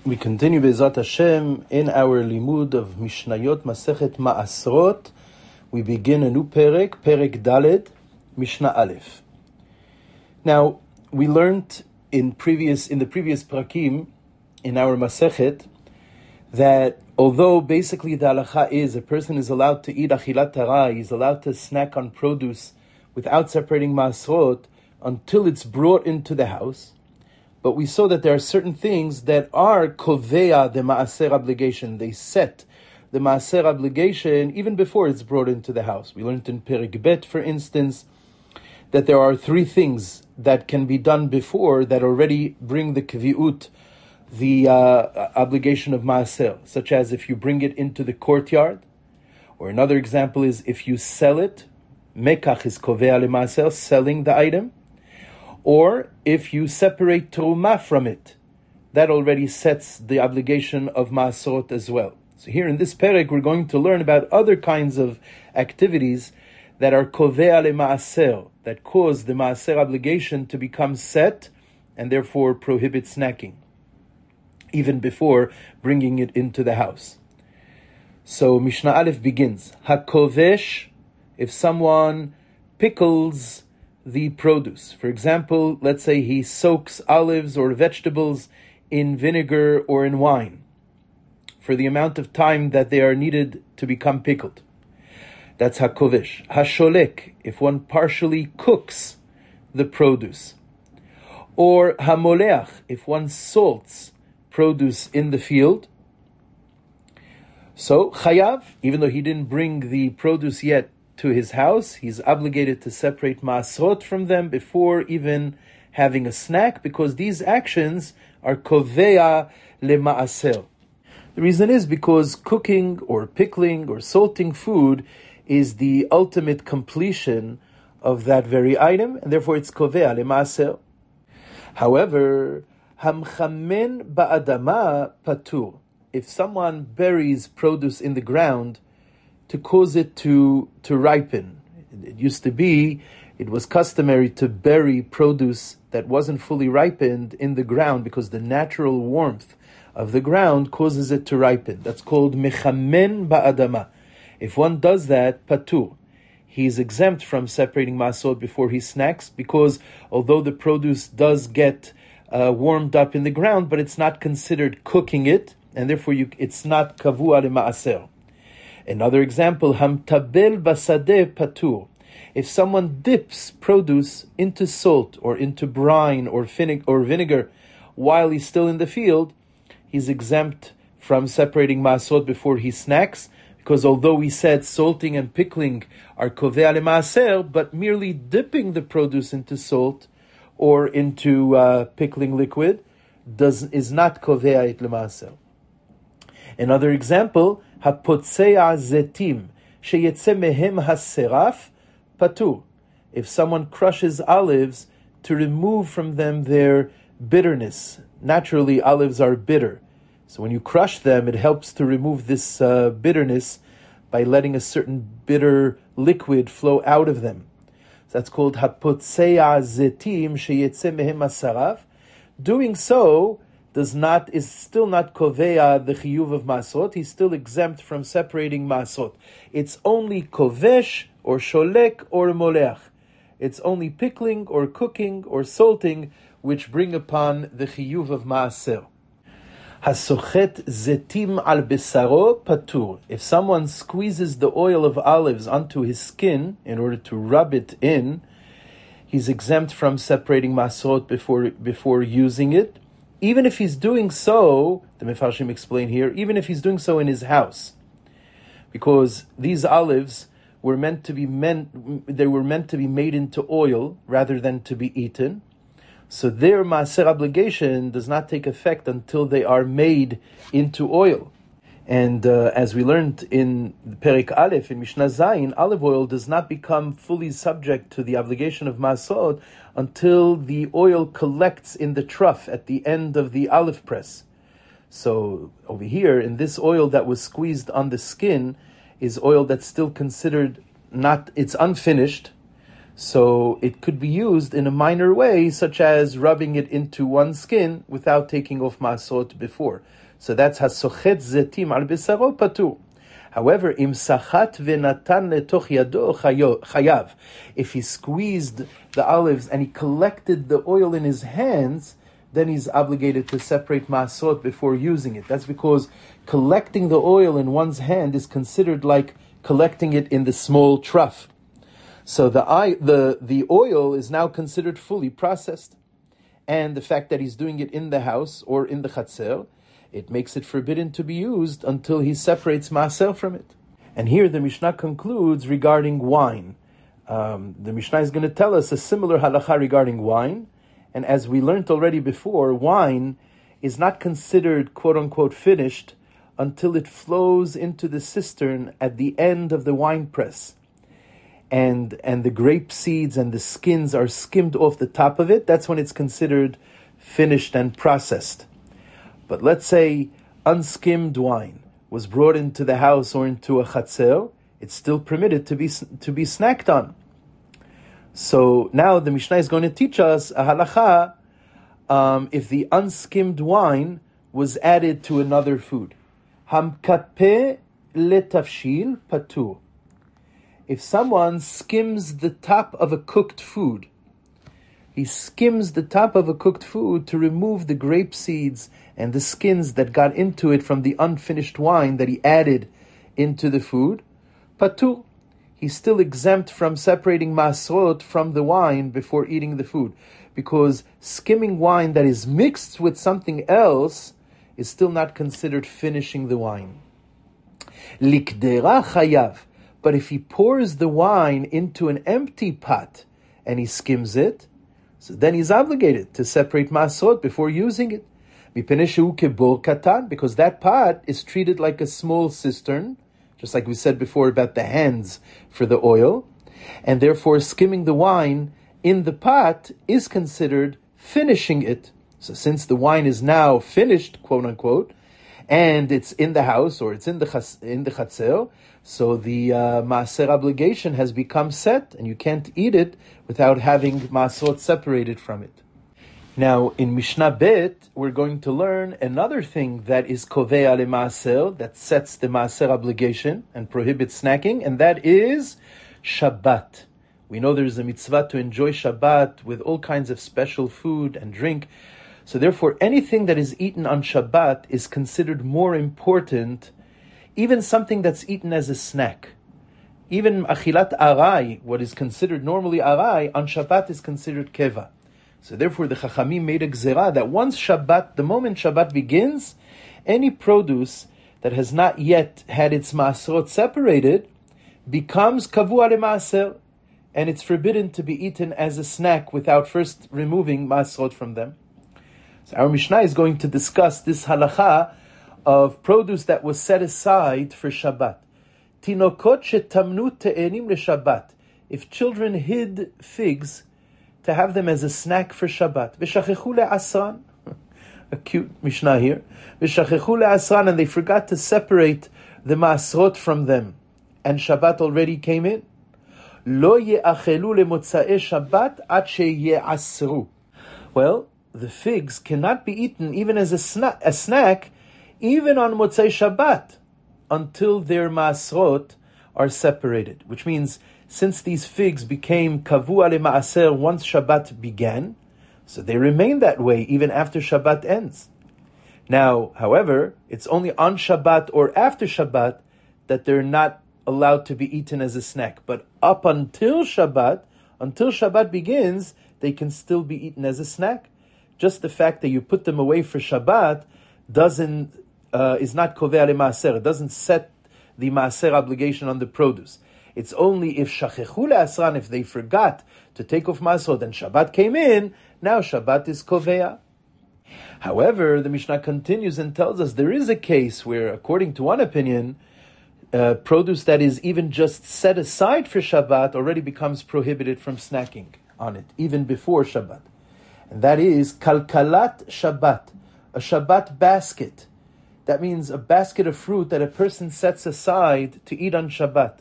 We continue Be'ezrat Hashem in our limud of Mishnayot Masechet Ma'asrot. We begin a new Perek Daled, Mishnah Aleph. Now, we learned in the previous Prakim, in our Masechet, that although basically the halacha is a person is allowed to eat achilat tara, he's allowed to snack on produce without separating Ma'asrot until it's brought into the house. But we saw that there are certain things that are kovea the maaser obligation. They set the maaser obligation even before it's brought into the house. We learned in Perek Bet, for instance, that there are three things that can be done before that already bring the kviut, the obligation of maaser, such as if you bring it into the courtyard, or another example is if you sell it, mekach is kovea le maaser, selling the item. Or if you separate terumah from it, that already sets the obligation of ma'asrot as well. So here in this perek, we're going to learn about other kinds of activities that are kovea le ma'aser, that cause the ma'aser obligation to become set and therefore prohibit snacking, even before bringing it into the house. So Mishnah Aleph begins, hakovesh, if someone pickles the produce. For example, let's say he soaks olives or vegetables in vinegar or in wine for the amount of time that they are needed to become pickled. That's hakovesh. Hasholek, if one partially cooks the produce. Or hamoleach, if one salts produce in the field. So chayav, even though he didn't bring the produce yet to his house, he's obligated to separate ma'asrot from them before even having a snack, because these actions are kovea le ma'aser. The reason is because cooking or pickling or salting food is the ultimate completion of that very item, and therefore it's kovea le ma'aser. However, hamchamen ba'adama patur. If someone buries produce in the ground to cause it to ripen. It was customary to bury produce that wasn't fully ripened in the ground because the natural warmth of the ground causes it to ripen. That's called mechamen ba'adama. If one does that, patur, he's exempt from separating ma'asot before he snacks, because although the produce does get warmed up in the ground, but it's not considered cooking it, and therefore it's not kavua le ma'aser. Another example, hamtabel basadeh patur. If someone dips produce into salt or into brine or vinegar while he's still in the field, he's exempt from separating ma'asot before he snacks, because although we said salting and pickling are kovea le ma'aser, but merely dipping the produce into salt or into pickling liquid is not kovea it le ma'aser. Another example, hapotzea zetim sheyetze mehem haseraf patur. If someone crushes olives to remove from them their bitterness. Naturally, olives are bitter. So when you crush them, it helps to remove this bitterness by letting a certain bitter liquid flow out of them. So that's called hapotzea zetim sheyetze mehem hasaraf. Doing so is still not kovea the chiyuv of masot. He's still exempt from separating masot. It's only kovesh or sholek or moleach. It's only pickling or cooking or salting which bring upon the chiyuv of maaser. Hasochet zetim al besaro patur. If someone squeezes the oil of olives onto his skin in order to rub it in, he's exempt from separating masot before using it. Even if he's doing so, the Mefarshim explain here, even if he's doing so in his house, because these olives were meant to be made into oil rather than to be eaten. So their maaser obligation does not take effect until they are made into oil. And as we learned in Perek Aleph, in Mishnah Zayin, olive oil does not become fully subject to the obligation of Masot until the oil collects in the trough at the end of the olive press. So over here, in this oil that was squeezed on the skin, is oil that's still considered it's unfinished. So it could be used in a minor way, such as rubbing it into one's skin without taking off ma'asot before. So that's hasochet zetim al besaro patur. However, im sachat venatan letoch yado chayav. If he squeezed the olives and he collected the oil in his hands, then he's obligated to separate ma'asot before using it. That's because collecting the oil in one's hand is considered like collecting it in the small trough. So the oil is now considered fully processed. And the fact that he's doing it in the house or in the chatzer, it makes it forbidden to be used until he separates maaser from it. And here the Mishnah concludes regarding wine. The Mishnah is going to tell us a similar halacha regarding wine. And as we learned already before, wine is not considered quote-unquote finished until it flows into the cistern at the end of the wine press. And the grape seeds and the skins are skimmed off the top of it. That's when it's considered finished and processed. But let's say unskimmed wine was brought into the house or into a chatzer, it's still permitted to be snacked on. So now the Mishnah is going to teach us a halacha if the unskimmed wine was added to another food. Hamkapeh letafshil patur. If someone skims the top of a cooked food, he skims the top of a cooked food to remove the grape seeds and the skins that got into it from the unfinished wine that he added into the food, patur. He's still exempt from separating masrot from the wine before eating the food, because skimming wine that is mixed with something else is still not considered finishing the wine. Likdera chayav. But if he pours the wine into an empty pot and he skims it, so then he's obligated to separate masrot before using it. Because that pot is treated like a small cistern, just like we said before about the hands for the oil, and therefore skimming the wine in the pot is considered finishing it. So since the wine is now finished, quote unquote, and it's in the house or it's in the chatzer, so the maaser obligation has become set, and you can't eat it without having maasot separated from it. Now, in Mishnah Bet, we're going to learn another thing that is kovea lemaaser, that sets the maaser obligation and prohibits snacking, and that is Shabbat. We know there's a mitzvah to enjoy Shabbat with all kinds of special food and drink. So therefore, anything that is eaten on Shabbat is considered more important, even something that's eaten as a snack. Even achilat arai, what is considered normally arai, on Shabbat is considered keva. So therefore the Chachamim made a gzera that once Shabbat, the moment Shabbat begins, any produce that has not yet had its maasrot separated becomes kavua lemaaser, and it's forbidden to be eaten as a snack without first removing maasrot from them. So our Mishnah is going to discuss this halacha of produce that was set aside for Shabbat. Tinokot shetamnu te'enim leShabbat. If children hid figs to have them as a snack for Shabbat. V'shachechu le'asran. A cute Mishnah here. V'shachechu le'asran, and they forgot to separate the maasrot from them. And Shabbat already came in. Lo ye'achelu le'motza'e Shabbat ad she'ye'asru. Well, the figs cannot be eaten even as a snack, even on Motzei Shabbat, until their maasrot are separated. Which means, since these figs became kavua lemaaser once Shabbat began, so they remain that way even after Shabbat ends. Now, however, it's only on Shabbat or after Shabbat that they're not allowed to be eaten as a snack. But up until Shabbat begins, they can still be eaten as a snack. Just the fact that you put them away for Shabbat is not kovea lemaaser. It doesn't set the maaser obligation on the produce. It's only if shachechu le'asran, if they forgot to take off maasrot and Shabbat came in, now Shabbat is kovea. However, the Mishnah continues and tells us there is a case where, according to one opinion, produce that is even just set aside for Shabbat already becomes prohibited from snacking on it, even before Shabbat. And that is kalkalat Shabbat, a Shabbat basket. That means a basket of fruit that a person sets aside to eat on Shabbat.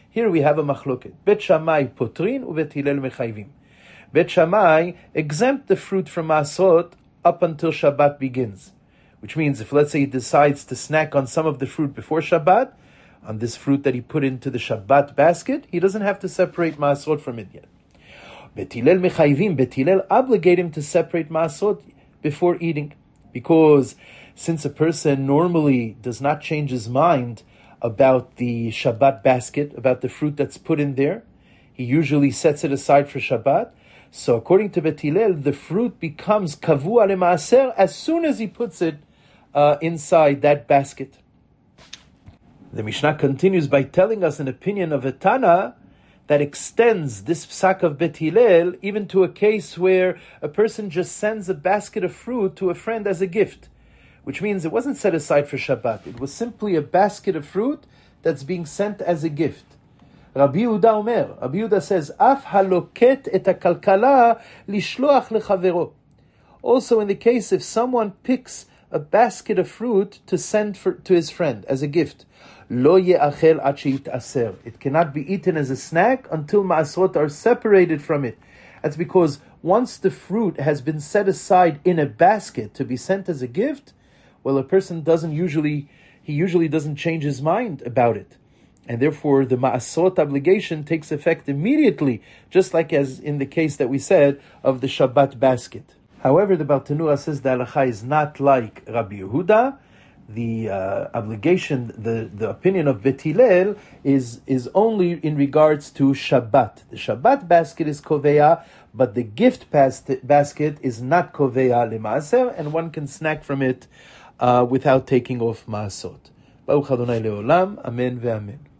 Here we have a machloket. Bet Shammai potrin uBet Hillel mechayvim. Bet Shammai exempt the fruit from Maasrot up until Shabbat begins. Which means if, let's say, he decides to snack on some of the fruit before Shabbat, on this fruit that he put into the Shabbat basket, he doesn't have to separate Maasrot from it yet. Bet Hillel mechayvim, Bet Hillel obligate him to separate Maasrot before eating. Because since a person normally does not change his mind about the Shabbat basket, about the fruit that's put in there, he usually sets it aside for Shabbat. So according to Bet Hillel, the fruit becomes kavua lemaaser as soon as he puts it inside that basket. The Mishnah continues by telling us an opinion of a Tana that extends this psak of Bet Hillel even to a case where a person just sends a basket of fruit to a friend as a gift, which means it wasn't set aside for Shabbat. It was simply a basket of fruit that's being sent as a gift. Rabbi Yehuda says, Af haloket et hakalkala lishloach lechavero. Also in the case if someone picks a basket of fruit to send to his friend as a gift, lo ye'achel ad she'yit'aser. It cannot be eaten as a snack until maasrot are separated from it. That's because once the fruit has been set aside in a basket to be sent as a gift, well, a person usually doesn't change his mind about it. And therefore, the ma'asrot obligation takes effect immediately, just like as in the case that we said of the Shabbat basket. However, the Bartenura says the halacha is not like Rabbi Yehuda. The obligation, the opinion of Bet Hillel is only in regards to Shabbat. The Shabbat basket is koveya, but the gift basket is not koveya lemaaser, and one can snack from it without taking off maasot. Baruch Adonai leolam, amen ve'amen.